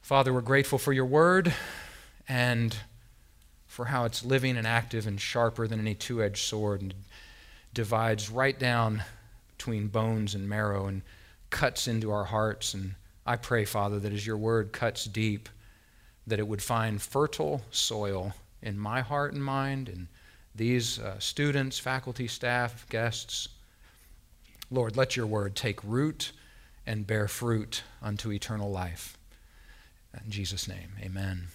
Father, we're grateful for your word and for how it's living and active and sharper than any two-edged sword and divides right down between bones and marrow and cuts into our hearts. And I pray, Father, that as your word cuts deep, that it would find fertile soil in my heart and mind and these students, faculty, staff, guests. Lord, let your word take root and bear fruit unto eternal life. In Jesus' name, amen.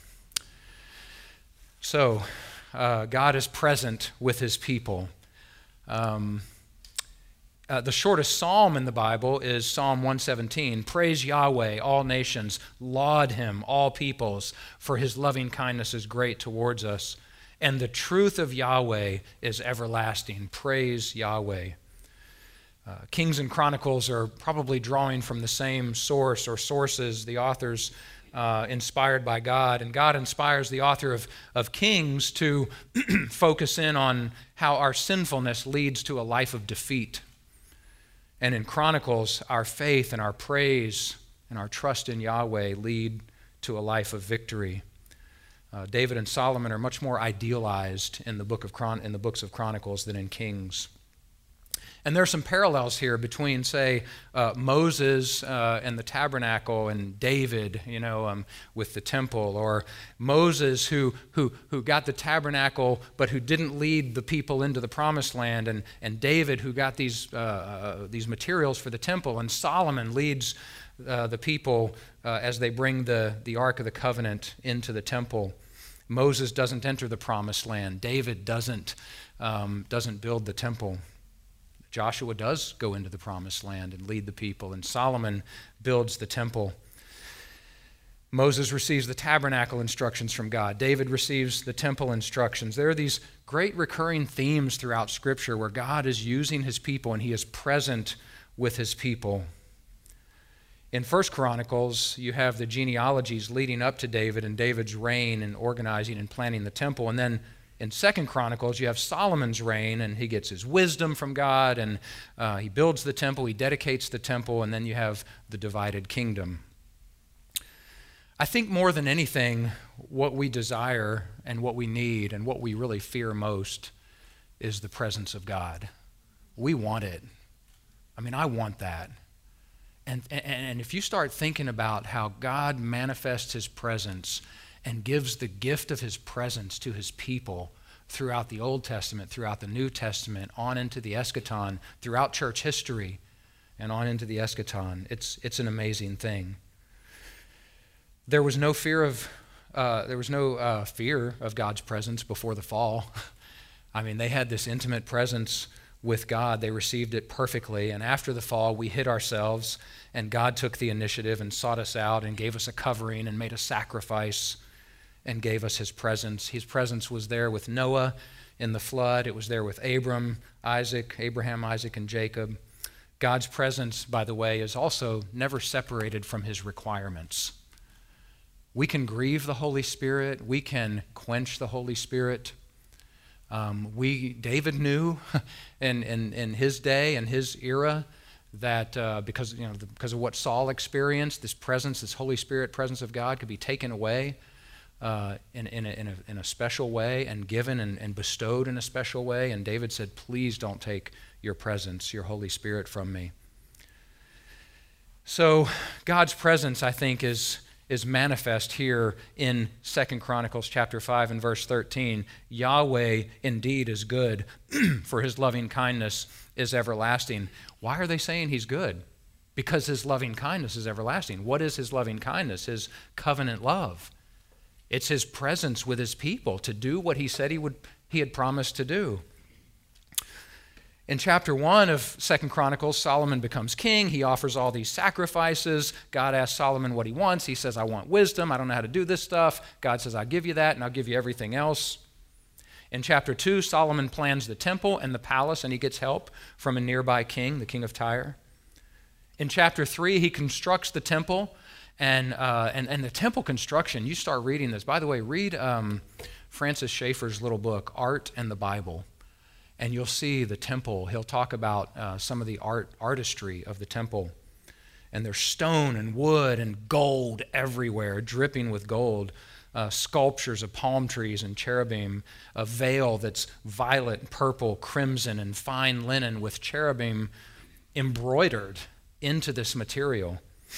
So, God is present with his people. The shortest psalm in the Bible is Psalm 117. Praise Yahweh, all nations. Laud him, all peoples, for his loving kindness is great towards us. And the truth of Yahweh is everlasting. Praise Yahweh. Kings and Chronicles are probably drawing from the same source or sources, the authors inspired by God. And God inspires the author of Kings to focus in on how our sinfulness leads to a life of defeat. And in Chronicles, our faith and our praise and our trust in Yahweh lead to a life of victory. David and Solomon are much more idealized in the books of Chronicles than in Kings. And there are some parallels here between, say, Moses and the tabernacle and David, with the temple, or Moses who got the tabernacle but who didn't lead the people into the promised land, and David who got these materials for the temple, and Solomon leads the people as they bring the Ark of the Covenant into the temple. Moses doesn't enter the promised land. David doesn't build the temple. Joshua does go into the promised land and lead the people, and Solomon builds the temple. Moses receives the tabernacle instructions from God. David receives the temple instructions. There are these great recurring themes throughout Scripture where God is using his people and he is present with his people. In 1 Chronicles, you have the genealogies leading up to David and David's reign and organizing and planning the temple, and then in 2 Chronicles, you have Solomon's reign, and he gets his wisdom from God, and he builds the temple, he dedicates the temple, and then you have the divided kingdom. I think more than anything, what we desire and what we need and what we really fear most is the presence of God. We want it. I want that. And if you start thinking about how God manifests his presence and gives the gift of his presence to his people throughout the Old Testament, throughout the New Testament, on into the eschaton, throughout church history, and on into the eschaton. It's an amazing thing. There was no fear of God's presence before the fall. They had this intimate presence with God. They received it perfectly. And after the fall, we hid ourselves, and God took the initiative and sought us out and gave us a covering and made a sacrifice and gave us his presence. His presence was there with Noah in the flood. It was there with Abraham, Isaac, and Jacob. God's presence, by the way, is also never separated from his requirements. We can grieve the Holy Spirit. We can quench the Holy Spirit. David knew in his day and his era that because of what Saul experienced, this presence, this Holy Spirit presence of God could be taken away in a special way and given and bestowed in a special way. And David said, please don't take your presence, your Holy Spirit from me. So God's presence, I think, is manifest here in 2 Chronicles chapter 5 and verse 13. Yahweh indeed is good, for his loving kindness is everlasting. Why are they saying he's good? Because his loving kindness is everlasting. What is his loving kindness? His covenant love. It's his presence with his people to do what he said he had promised to do. In chapter 1 of 2 Chronicles, Solomon becomes king. He offers all these sacrifices. God asks Solomon what he wants. He says, I want wisdom. I don't know how to do this stuff. God says, I'll give you that, and I'll give you everything else. In chapter 2, Solomon plans the temple and the palace, and he gets help from a nearby king, the king of Tyre. In chapter 3, he constructs the temple, and the temple construction, you start reading this. By the way, read Francis Schaeffer's little book, Art and the Bible. And you'll see the temple. He'll talk about some of the artistry of the temple. And there's stone and wood and gold everywhere, dripping with gold. Sculptures of palm trees and cherubim, a veil that's violet, purple, crimson, and fine linen with cherubim embroidered into this material.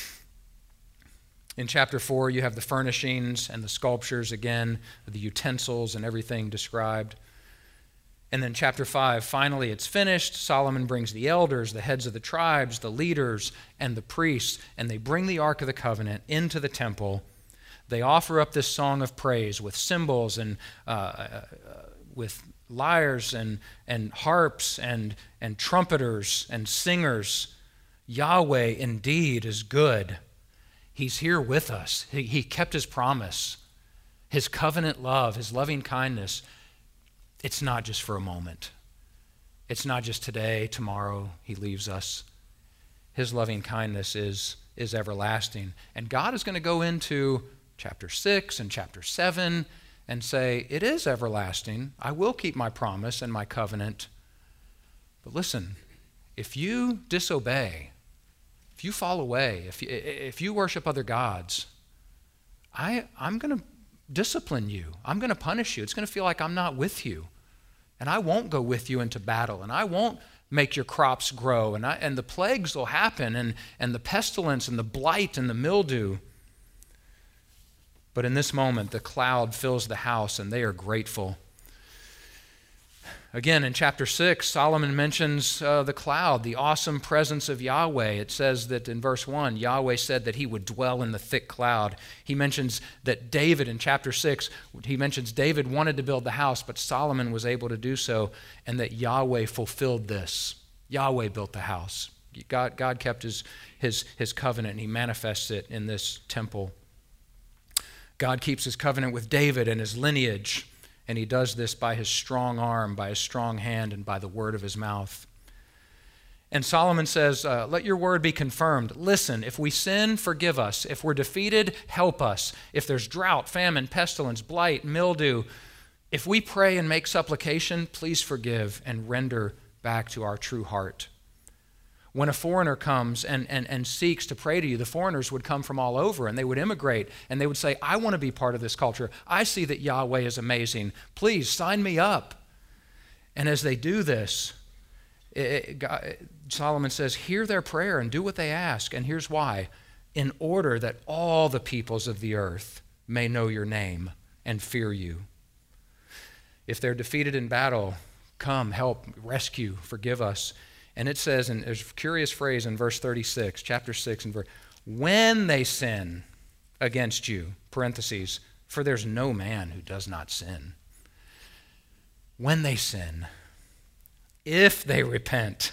In chapter 4, you have the furnishings and the sculptures again, the utensils and everything described. And then chapter 5, finally it's finished. Solomon brings the elders, the heads of the tribes, the leaders, and the priests, and they bring the Ark of the Covenant into the temple. They offer up this song of praise with cymbals and with lyres and harps and trumpeters and singers. Yahweh indeed is good. He's here with us. He kept his promise. His covenant love, his loving kindness, it's not just for a moment. It's not just today, tomorrow he leaves us. His loving kindness is everlasting. And God is going to go into chapter 6 and chapter 7 and say, it is everlasting. I will keep my promise and my covenant. But listen, if you disobey, if you fall away, if you worship other gods, I'm going to discipline you. I'm going to punish you. It's going to feel like I'm not with you. And I won't go with you into battle. And I won't make your crops grow. And the plagues will happen, and the pestilence and the blight and the mildew. But in this moment, the cloud fills the house, and they are grateful. Again, in chapter 6, Solomon mentions the cloud, the awesome presence of Yahweh. It says that in verse 1, Yahweh said that he would dwell in the thick cloud. He mentions that David, in chapter 6, he mentions David wanted to build the house, but Solomon was able to do so, and that Yahweh fulfilled this. Yahweh built the house. God kept his covenant, and he manifests it in this temple. God keeps his covenant with David and his lineage. And he does this by his strong arm, by his strong hand, and by the word of his mouth. And Solomon says, let your word be confirmed. Listen, if we sin, forgive us. If we're defeated, help us. If there's drought, famine, pestilence, blight, mildew, if we pray and make supplication, please forgive and render back to our true heart. When a foreigner comes and seeks to pray to you, the foreigners would come from all over, and they would immigrate, and they would say, I want to be part of this culture. I see that Yahweh is amazing. Please sign me up. And as they do this, Solomon says, hear their prayer and do what they ask. And here's why. In order that all the peoples of the earth may know your name and fear you. If they're defeated in battle, come, help, rescue, forgive us. And it says, and there's a curious phrase in verse 36, chapter 6, and verse, when they sin against you, parentheses, for there's no man who does not sin. When they sin, if they repent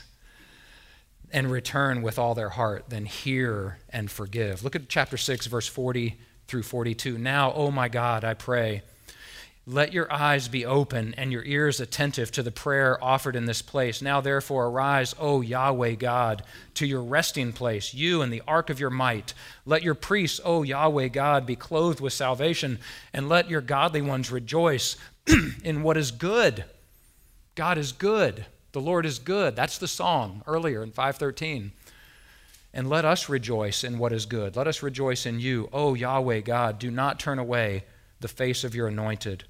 and return with all their heart, then hear and forgive. Look at chapter 6, verse 40 through 42. Now, oh my God, I pray, let your eyes be open and your ears attentive to the prayer offered in this place. Now, therefore, arise, O Yahweh God, to your resting place, you and the ark of your might. Let your priests, O Yahweh God, be clothed with salvation, and let your godly ones rejoice in what is good. God is good. The Lord is good. That's the song earlier in 5:13. And let us rejoice in what is good. Let us rejoice in you, O Yahweh God. Do not turn away the face of your anointed.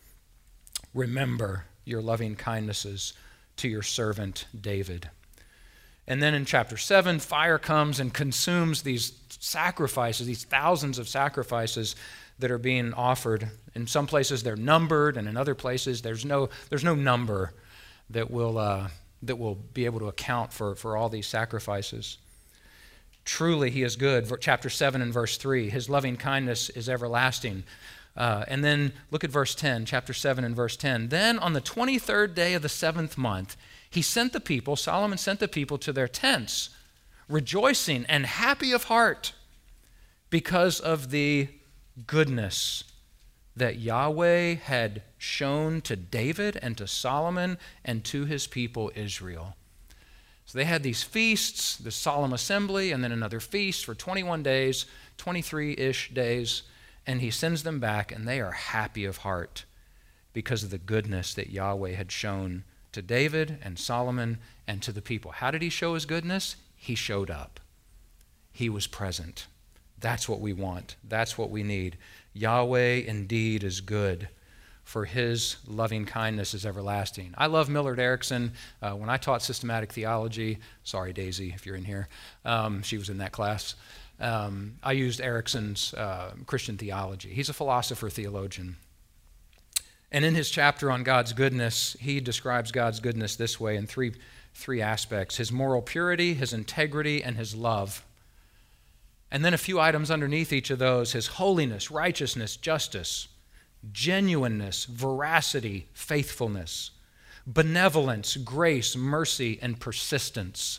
Remember your loving kindnesses to your servant David. And then in chapter 7, fire comes and consumes these sacrifices, these thousands of sacrifices that are being offered. In some places they're numbered, and in other places there's no number that will be able to account for all these sacrifices. Truly he is good. Chapter 7 and verse 3, his loving kindness is everlasting. And then look at verse 10, chapter 7 and verse 10. Then on the 23rd day of the 7th month, Solomon sent the people to their tents, rejoicing and happy of heart because of the goodness that Yahweh had shown to David and to Solomon and to his people Israel. So they had these feasts, the solemn assembly, and then another feast for 21 days, 23-ish days, and he sends them back, and they are happy of heart because of the goodness that Yahweh had shown to David and Solomon and to the people. How did he show his goodness? He showed up. he was present. That's what we want. That's what we need. Yahweh indeed is good, for his loving kindness is everlasting. I love Millard Erickson. When I taught systematic theology, sorry, Daisy, if you're in here, she was in that class. I used Erickson's Christian theology. He's a philosopher, theologian. And in his chapter on God's goodness, he describes God's goodness this way in three aspects: his moral purity, his integrity, and his love. And then a few items underneath each of those: his holiness, righteousness, justice, genuineness, veracity, faithfulness, benevolence, grace, mercy, and persistence.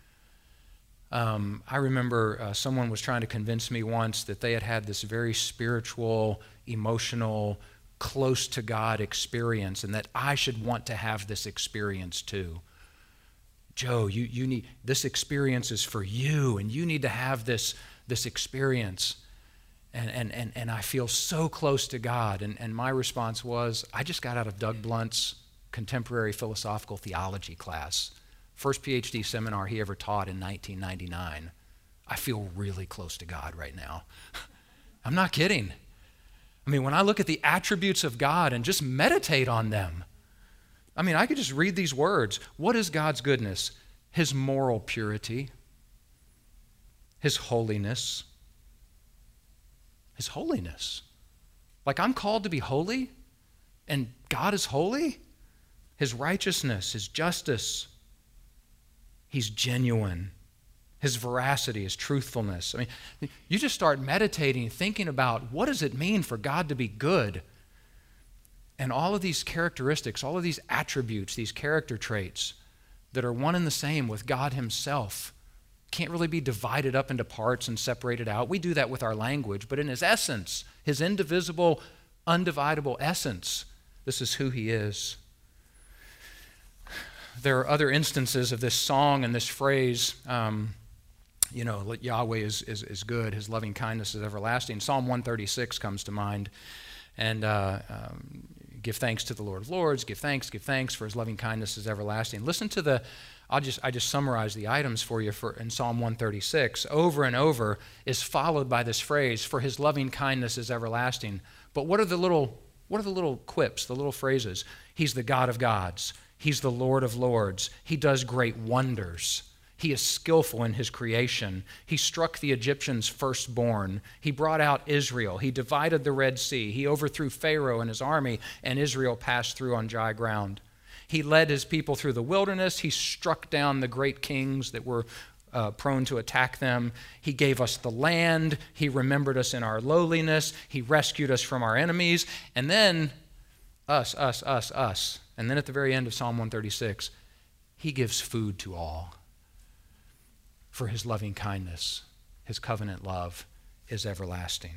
I remember someone was trying to convince me once that they had this very spiritual, emotional, close to God experience, and that I should want to have this experience too. Joe, you need, this experience is for you, and you need to have this experience. And I feel so close to God. And my response was, I just got out of Doug Blunt's contemporary philosophical theology class. First PhD seminar he ever taught in 1999. I feel really close to God right now. I'm not kidding. I mean, when I look at the attributes of God and just meditate on them, I mean, I could just read these words. What is God's goodness? His moral purity, his holiness. His holiness. Like, I'm called to be holy, and God is holy. His righteousness, his justice. He's genuine. His veracity, his truthfulness. I mean, you just start meditating, thinking about what does it mean for God to be good? And all of these characteristics, all of these attributes, these character traits that are one and the same with God himself, can't really be divided up into parts and separated out. We do that with our language, but in his essence, his indivisible, undividable essence, this is who he is. There are other instances of this song and this phrase, Yahweh is good, his loving kindness is everlasting. Psalm 136 comes to mind, and give thanks to the Lord of Lords, give thanks, for his loving kindness is everlasting. Listen to I just summarized the items for you in Psalm 136. Over and over is followed by this phrase, for his loving kindness is everlasting. But what are the little quips, the little phrases? He's the God of gods. He's the Lord of lords. He does great wonders. He is skillful in his creation. He struck the Egyptians' firstborn. He brought out Israel. He divided the Red Sea. He overthrew Pharaoh and his army, and Israel passed through on dry ground. He led his people through the wilderness. He struck down the great kings that were prone to attack them. He gave us the land. He remembered us in our lowliness. He rescued us from our enemies. And then us. And then at the very end of Psalm 136, he gives food to all. For his loving kindness, his covenant love is everlasting.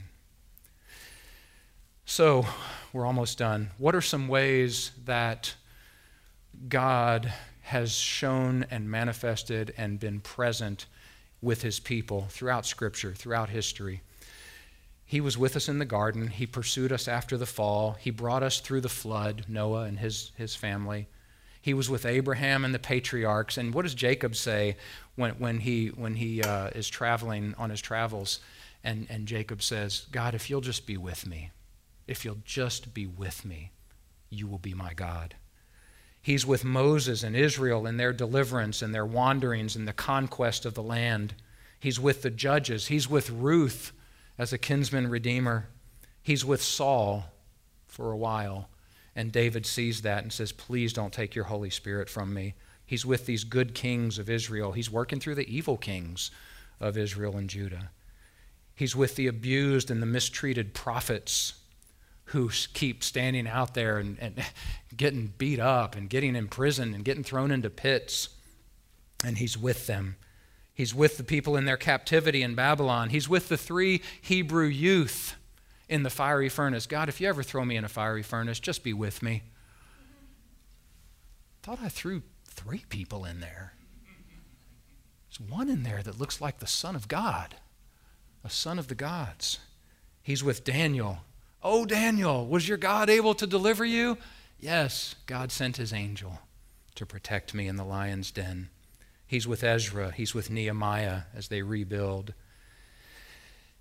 So, we're almost done. What are some ways that God has shown and manifested and been present with his people throughout Scripture, throughout history? He was with us in the garden. He pursued us after the fall. He brought us through the flood, Noah and his family. He was with Abraham and the patriarchs. And what does Jacob say when he is traveling on his travels? And Jacob says, God, if you'll just be with me, if you'll just be with me, you will be my God. He's with Moses and Israel in their deliverance and their wanderings and the conquest of the land. He's with the judges. He's with Ruth as a kinsman redeemer. He's with Saul for a while. And David sees that and says, please don't take your Holy Spirit from me. He's with these good kings of Israel. He's working through the evil kings of Israel and Judah. He's with the abused and the mistreated prophets who keep standing out there and getting beat up and getting imprisoned and getting thrown into pits. And he's with them. He's with the people in their captivity in Babylon. He's with the 3 Hebrew youth in the fiery furnace. God, if you ever throw me in a fiery furnace, just be with me. Thought I threw 3 people in there. There's one in there that looks like the Son of God, a son of the gods. He's with Daniel. Oh, Daniel, was your God able to deliver you? Yes, God sent his angel to protect me in the lion's den. He's with Ezra. He's with Nehemiah as they rebuild.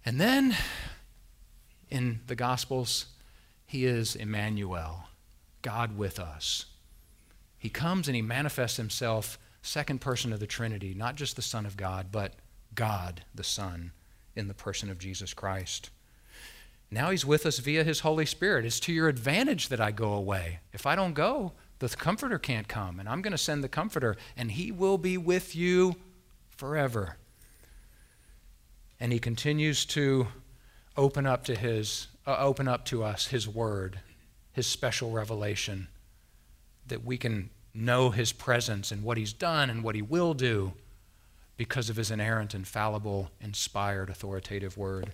And then in the Gospels, he is Emmanuel, God with us. He comes and he manifests himself, second person of the Trinity, not just the Son of God, but God the Son in the person of Jesus Christ. Now he's with us via his Holy Spirit. It's to your advantage that I go away. If I don't go, the Comforter can't come, and I'm going to send the Comforter, and he will be with you forever. And he continues to open up to us his word, his special revelation, that we can know his presence and what he's done and what he will do because of his inerrant, infallible, inspired, authoritative word.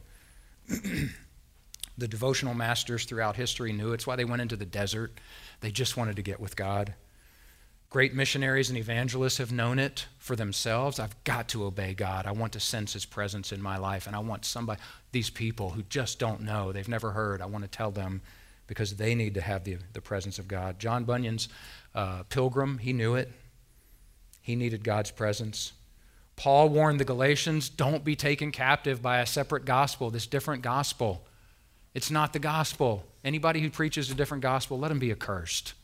The devotional masters throughout history knew it's why they went into the desert. They just wanted to get with God. Great missionaries and evangelists have known it for themselves. I've got to obey God. I want to sense his presence in my life, and I want these people who just don't know, they've never heard, I want to tell them because they need to have the presence of God. John Bunyan's pilgrim, he knew it. He needed God's presence. Paul warned the Galatians, don't be taken captive by a separate gospel, this different gospel. It's not the gospel. Anybody who preaches a different gospel, let him be accursed.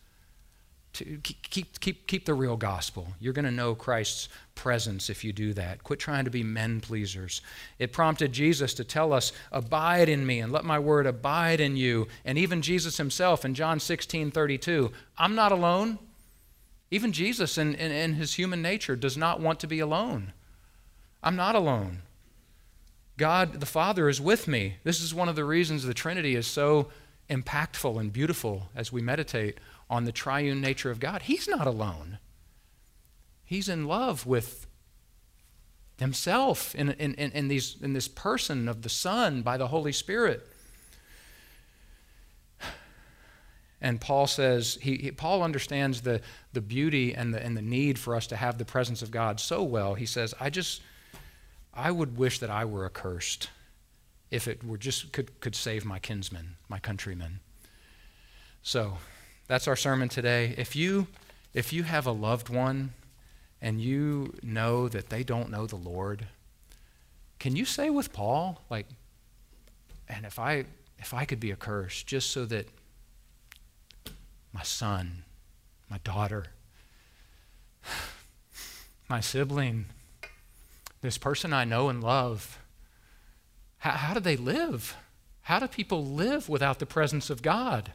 Keep the real gospel. You're going to know Christ's presence if you do that. Quit trying to be men pleasers. It prompted Jesus to tell us, abide in me and let my word abide in you. And even Jesus himself in John 16:32, I'm not alone. Even Jesus in his human nature does not want to be alone. I'm not alone. God the Father is with me. This is one of the reasons the Trinity is so impactful and beautiful as we meditate on the triune nature of God. He's not alone. He's in love with himself in this person of the Son by the Holy Spirit. And Paul says, Paul understands the beauty and the need for us to have the presence of God so well. He says, I would wish that I were accursed if it were just could save my kinsmen, my countrymen. So that's our sermon today. If you have a loved one and you know that they don't know the Lord, can you say with Paul, and if I could be accursed just so that my son, my daughter, my sibling, this person I know and love, how do they live? How do people live without the presence of God?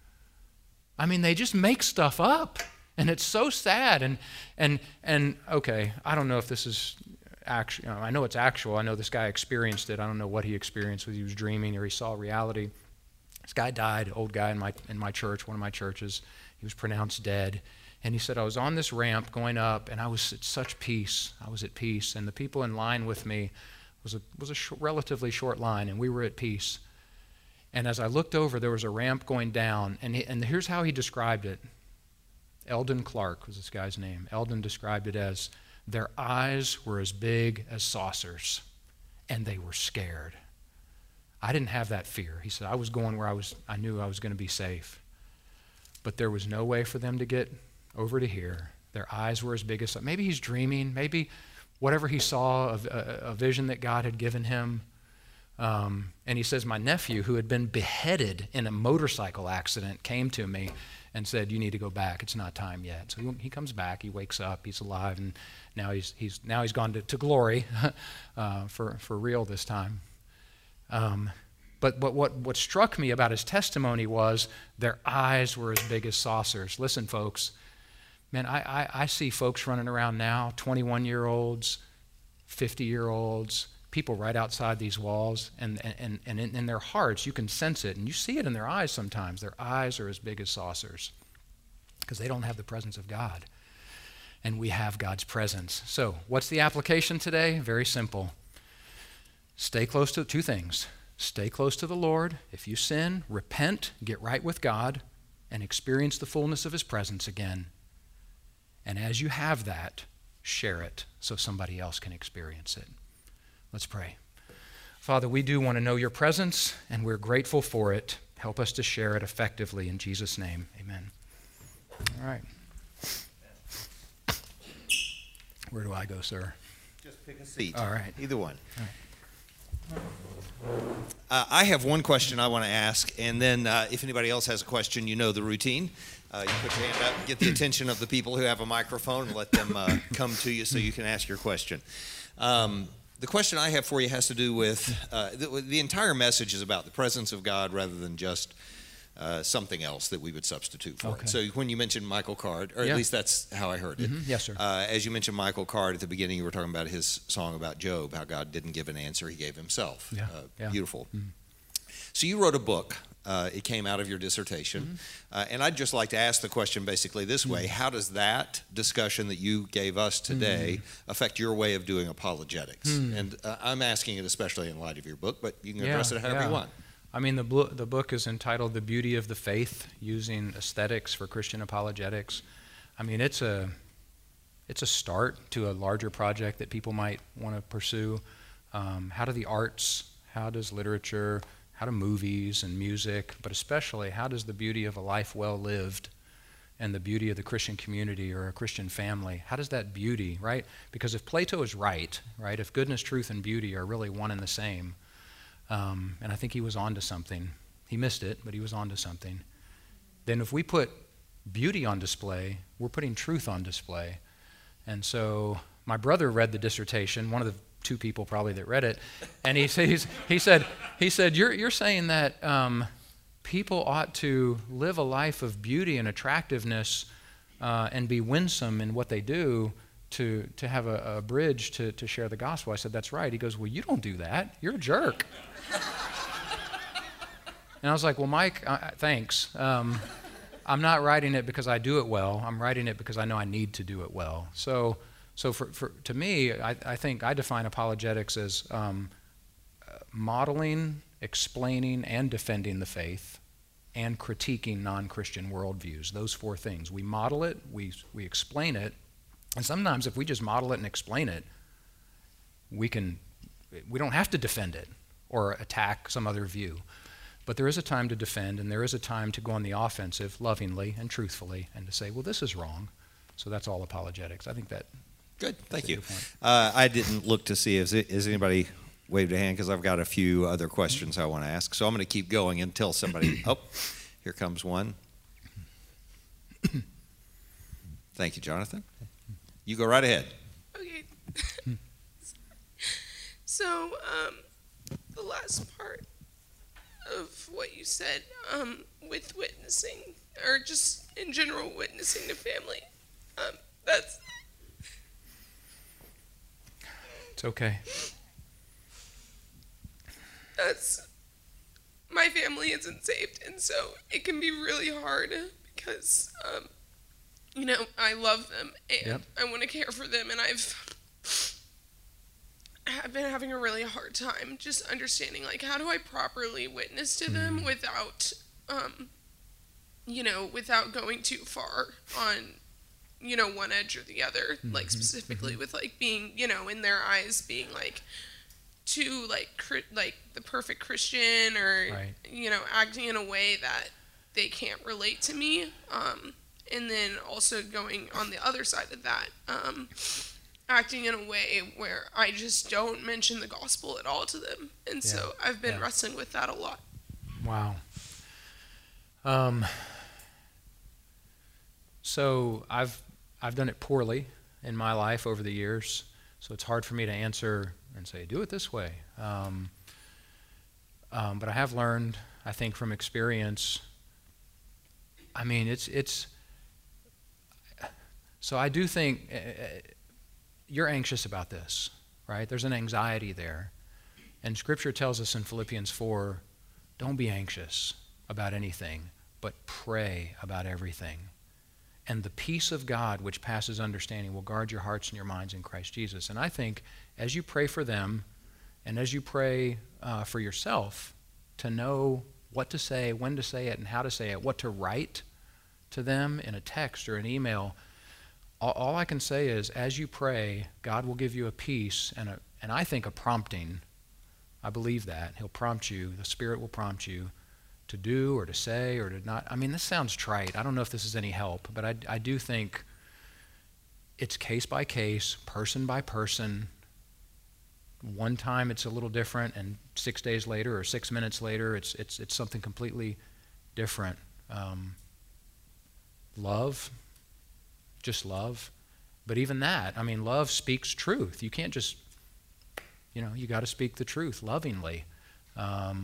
I mean, they just make stuff up, and it's so sad. And okay, I don't know if this is actual. I know it's actual. I know this guy experienced it. I don't know what he experienced, whether he was dreaming or he saw reality. This guy died, old guy in my church, one of my churches. He was pronounced dead. And he said, I was on this ramp going up, and I was at such peace. I was at peace. And the people in line with me was a relatively short line, and we were at peace. And as I looked over, there was a ramp going down. And here's how he described it. Eldon Clark was this guy's name. Eldon described it as, their eyes were as big as saucers, and they were scared. I didn't have that fear. He said, I was going where I knew I was going to be safe. But there was no way for them to get over to here. Their eyes were as big as, maybe he's dreaming, maybe whatever he saw, a vision that God had given him. And he says, my nephew, who had been beheaded in a motorcycle accident, came to me and said, you need to go back. It's not time yet. So he comes back, he wakes up, he's alive, and now he's gone to glory for real this time. But what struck me about his testimony was their eyes were as big as saucers. Listen, folks, man, I see folks running around now, 21-year-olds, 50-year-olds, people right outside these walls, and in their hearts, you can sense it, and you see it in their eyes sometimes. Their eyes are as big as saucers because they don't have the presence of God, and we have God's presence. So what's the application today? Very simple. Stay close to two things. Stay close to the Lord. If you sin, repent, get right with God, and experience the fullness of his presence again. And as you have that, share it so somebody else can experience it. Let's pray. Father, we do want to know your presence, and we're grateful for it. Help us to share it effectively in Jesus' name. Amen. All right. Where do I go, sir? Just pick a seat. All right. Either one. All right. I have one question I want to ask, and then if anybody else has a question, you know the routine. You put your hand up, get the attention of the people who have a microphone, and let them come to you so you can ask your question. The question I have for you has to do with the entire message is about the presence of God rather than just something else that we would substitute for it. So when you mentioned Michael Card, or at least that's how I heard it. Yes, sir. As you mentioned Michael Card at the beginning, you were talking about his song about Job, how God didn't give an answer, he gave himself. Beautiful. So you wrote a book. It came out of your dissertation. And I'd just like to ask the question basically this way. How does that discussion that you gave us today affect your way of doing apologetics? And I'm asking it especially in light of your book, but you can address it however you want. I mean, the book is entitled The Beauty of the Faith, Using Aesthetics for Christian Apologetics. I mean, it's a start to a larger project that people might want to pursue. How do the arts, how does literature, how do movies and music, but especially how does the beauty of a life well lived and the beauty of the Christian community or a Christian family, how does that beauty, right? Because if Plato is right, if goodness, truth, and beauty are really one and the same, and I think he was onto something. He missed it, but he was onto something. Then if we put beauty on display, we're putting truth on display. And so my brother read the dissertation, one of the two people probably that read it, and he said, you're saying that people ought to live a life of beauty and attractiveness and be winsome in what they do to have a bridge to share the gospel. I said, that's right. He goes, well, you don't do that. You're a jerk. And I was like, well, Mike, thanks. I'm not writing it because I do it well. I'm writing it because I know I need to do it well. So to me, I think I define apologetics as modeling, explaining, and defending the faith, and critiquing non-Christian worldviews. Those four things. We model it, we explain it, and sometimes if we just model it and explain it, we don't have to defend it or attack some other view. But there is a time to defend, and there is a time to go on the offensive lovingly and truthfully and to say, well, this is wrong. So that's all apologetics. I think that. Good, thank you. I didn't look to see, is anybody waved a hand, because I've got a few other questions I want to ask. So I'm going to keep going until somebody, here comes one. Thank you, Jonathan. You go right ahead. Okay. So, the last part of what you said, with witnessing, or just in general witnessing to family, that's... It's okay. My family isn't saved, and so it can be really hard because, I love them, and I want to care for them, and I've been having a really hard time just understanding, how do I properly witness to them without, without going too far on, one edge or the other, specifically with, being, in their eyes being, too, the perfect Christian or, right. Acting in a way that they can't relate to me, and then also going on the other side of that, acting in a way where I just don't mention the gospel at all to them. And so I've been wrestling with that a lot. Wow. So I've done it poorly in my life over the years, so it's hard for me to answer and say, do it this way. But I have learned, I think, from experience. I mean, it's so I do think you're anxious about this, right? There's an anxiety there. And Scripture tells us in Philippians 4, don't be anxious about anything, but pray about everything. And the peace of God, which passes understanding, will guard your hearts and your minds in Christ Jesus. And I think as you pray for them, and as you pray for yourself, to know what to say, when to say it, and how to say it, what to write to them in a text or an email, all I can say is, as you pray, God will give you a peace and I think a prompting. I believe that. He'll prompt you. The Spirit will prompt you to do or to say or to not. I mean, this sounds trite. I don't know if this is any help, but I do think it's case by case, person by person, one time it's a little different, and 6 days later or 6 minutes later, it's something completely different. Love, just love. But even that, I mean, love speaks truth. You can't just, you got to speak the truth lovingly. I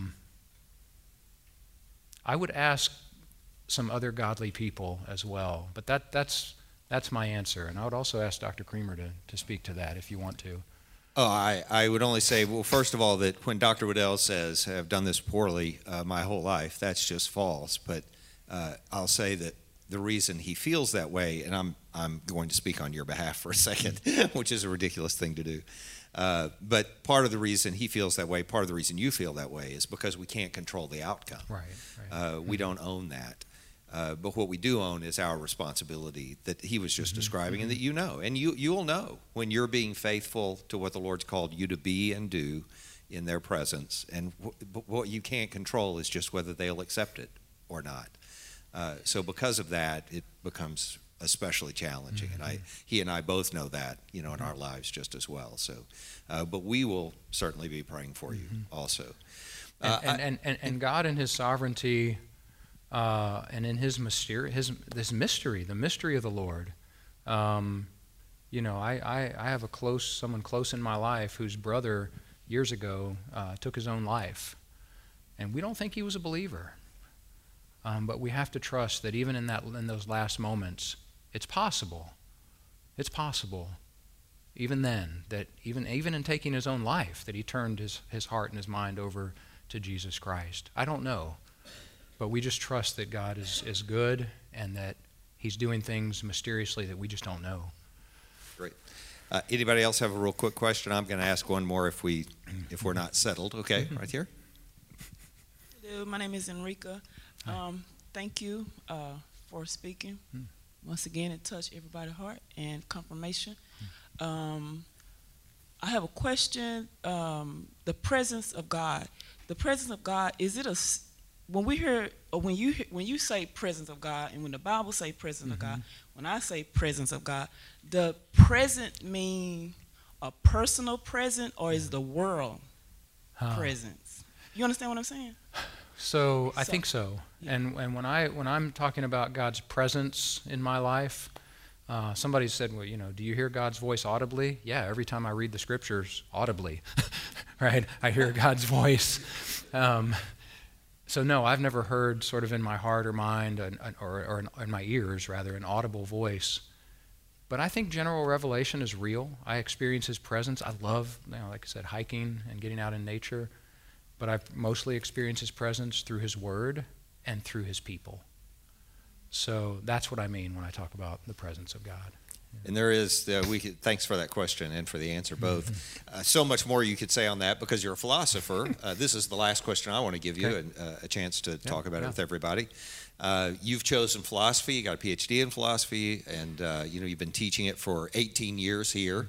would ask some other godly people as well, but that's my answer. And I would also ask Dr. Creamer to speak to that if you want to. Oh, I would only say, well, first of all, that when Dr. Waddell says, I've done this poorly my whole life, that's just false. But I'll say that the reason he feels that way, and I'm going to speak on your behalf for a second, which is a ridiculous thing to do. But part of the reason he feels that way, part of the reason you feel that way, is because we can't control the outcome. Right. We don't own that. But what we do own is our responsibility that he was just describing, and that you know. And you'll know when you're being faithful to what the Lord's called you to be and do in their presence. And what you can't control is just whether they'll accept it or not. So because of that, it becomes especially challenging. And he and I both know that, in our lives just as well. So, but we will certainly be praying for you also. And God in His sovereignty, and in His mystery, the mystery of the Lord. I have someone close in my life whose brother years ago took his own life, and we don't think he was a believer. But we have to trust that even in those last moments, it's possible. It's possible, even then, that even in taking his own life, that he turned his heart and his mind over to Jesus Christ. I don't know. But we just trust that God is good and that He's doing things mysteriously that we just don't know. Great. Anybody else have a real quick question? I'm going to ask one more if we're not settled. Okay, right here. Hello, my name is Enrica. Thank you for speaking. Once again, it touched everybody's heart and confirmation. I have a question. The presence of God. The presence of God, is it when you say presence of God, and when the Bible say presence of God, when I say presence of God, the present mean a personal present, or is the world presence? You understand what I'm saying? So I think so. Yeah. And when I'm talking about God's presence in my life, somebody said, well, do you hear God's voice audibly? Yeah, every time I read the scriptures audibly, right? I hear God's voice. So no, I've never heard sort of in my heart or mind or in my ears, rather, an audible voice. But I think general revelation is real. I experience His presence. I love, like I said, hiking and getting out in nature. But I've mostly experienced His presence through His Word and through His people. So that's what I mean when I talk about the presence of God. And there is, thanks for that question and for the answer both. So much more you could say on that because you're a philosopher. This is the last question I want to give you, and a chance to talk about it with everybody. You've chosen philosophy. You got a PhD in philosophy, and you've been teaching it for 18 years here.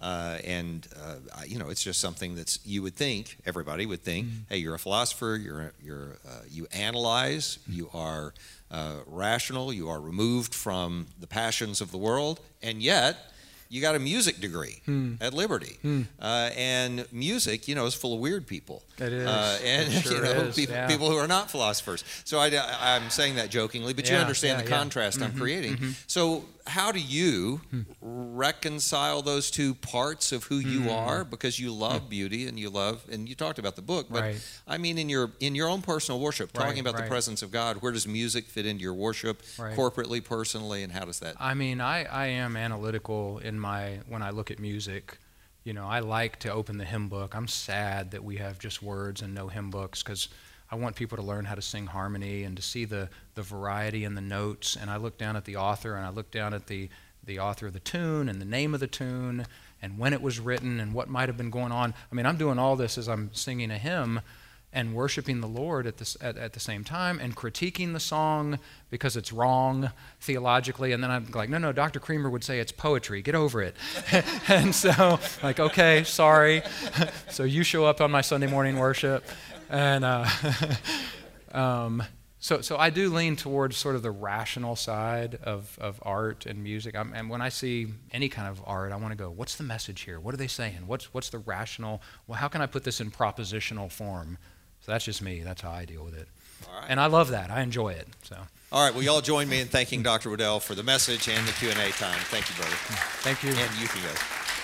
It's just something that's everybody would think. Hey, you're a philosopher. You analyze. You are rational. You are removed from the passions of the world, and yet you got a music degree at Liberty. And music, is full of weird people. It is. And it sure is. People who are not philosophers. So I'm saying that jokingly, but you understand the contrast I'm creating. So how do you reconcile those two parts of who you are? Because you love beauty and you talked about the book, but I mean in your own personal worship, talking about the presence of God, where does music fit into your worship, corporately, personally, and how does that? I mean, I am analytical when I look at music. I like to open the hymn book. I'm sad that we have just words and no hymn books, because I want people to learn how to sing harmony and to see the variety in the notes. And I look down at the author, and I look down at the author of the tune and the name of the tune and when it was written and what might have been going on. I mean, I'm doing all this as I'm singing a hymn and worshiping the Lord at the same time, and critiquing the song because it's wrong theologically. And then I'm like, no, Dr. Creamer would say it's poetry. Get over it. And so, like, okay, sorry. So you show up on my Sunday morning worship. And So I do lean towards sort of the rational side of art and music. And when I see any kind of art, I want to go, what's the message here? What are they saying? What's the rational? Well, how can I put this in propositional form? So that's just me. That's how I deal with it. All right. And I love that. I enjoy it. So. All right, well, y'all join me in thanking Dr. Waddell for the message and the Q&A time. Thank you, brother. Thank you. And you can go.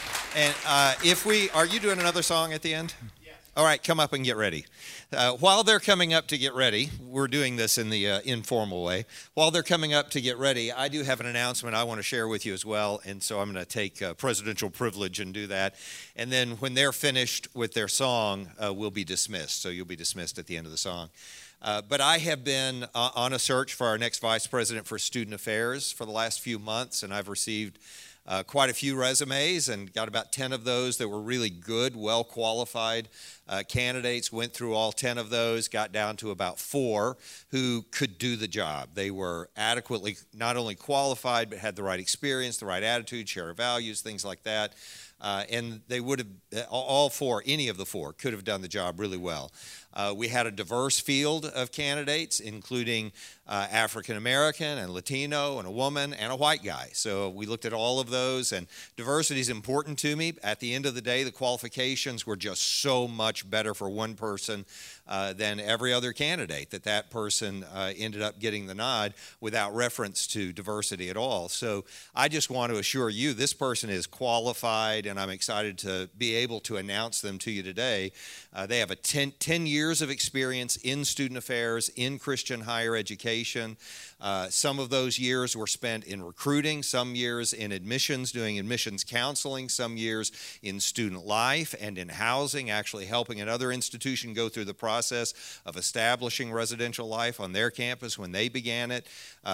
And are you doing another song at the end? Yes. All right, come up and get ready. While they're coming up to get ready, we're doing this in the informal way. While they're coming up to get ready, I do have an announcement I want to share with you as well, and so I'm going to take presidential privilege and do that. And then when they're finished with their song, we'll be dismissed. So you'll be dismissed at the end of the song. But I have been on a search for our next vice president for student affairs for the last few months, and I've received quite a few resumes and got about 10 of those that were really good, well-qualified candidates. Went through all 10 of those, got down to about 4 who could do the job. They were adequately not only qualified, but had the right experience, the right attitude, share values, things like that. And they would have, all 4, any of the 4, could have done the job really well. We had a diverse field of candidates, including African American and Latino and a woman and a white guy. So we looked at all of those, and diversity is important to me. At the end of the day, the qualifications were just so much better for one person than every other candidate, that person ended up getting the nod without reference to diversity at all. So I just want to assure you this person is qualified, and I'm excited to be able to announce them to you today. They have a 10 years of experience in student affairs, in Christian higher education. Some of those years were spent in recruiting, some years in admissions, doing admissions counseling, some years in student life and in housing, actually helping another institution go through the process of establishing residential life on their campus when they began it.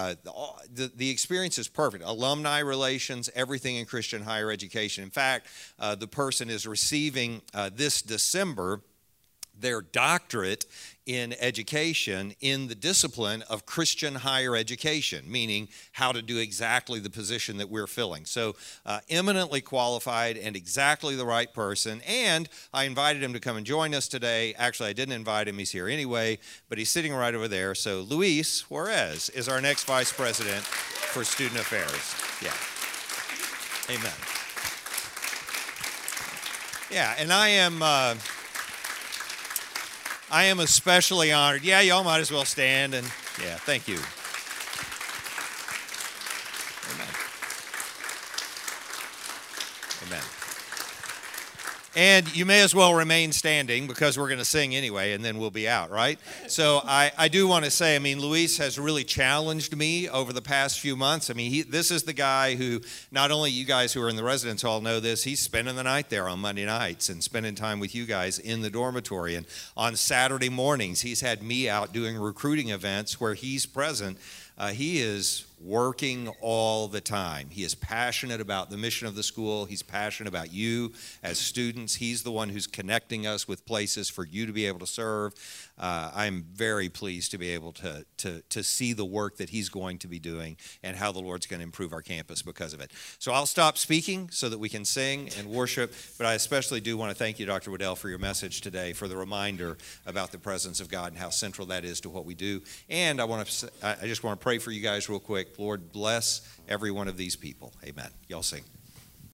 The experience is perfect. Alumni relations, everything in Christian higher education. In fact, the person is receiving this December their doctorate in education in the discipline of Christian higher education, meaning how to do exactly the position that we're filling. So eminently qualified and exactly the right person. And I invited him to come and join us today. Actually, I didn't invite him. He's here anyway, but he's sitting right over there. So Luis Juarez is our next vice president for student affairs. Yeah. Amen. Yeah, and I am especially honored. Yeah, y'all might as well stand. And yeah, thank you. Amen. Amen. And you may as well remain standing because we're going to sing anyway, and then we'll be out, right? So I do want to say, Luis has really challenged me over the past few months. This is the guy who, not only you guys who are in the residence hall know this, he's spending the night there on Monday nights and spending time with you guys in the dormitory. And on Saturday mornings, he's had me out doing recruiting events where he's present. He is working all the time. He is passionate about the mission of the school. He's passionate about you as students. He's the one who's connecting us with places for you to be able to serve. I'm very pleased to be able to see the work that he's going to be doing and how the Lord's going to improve our campus because of it. So I'll stop speaking so that we can sing and worship, but I especially do want to thank you, Dr. Waddell, for your message today, for the reminder about the presence of God and how central that is to what we do. And I just want to pray for you guys real quick. Lord, bless every one of these people. Amen. Y'all sing.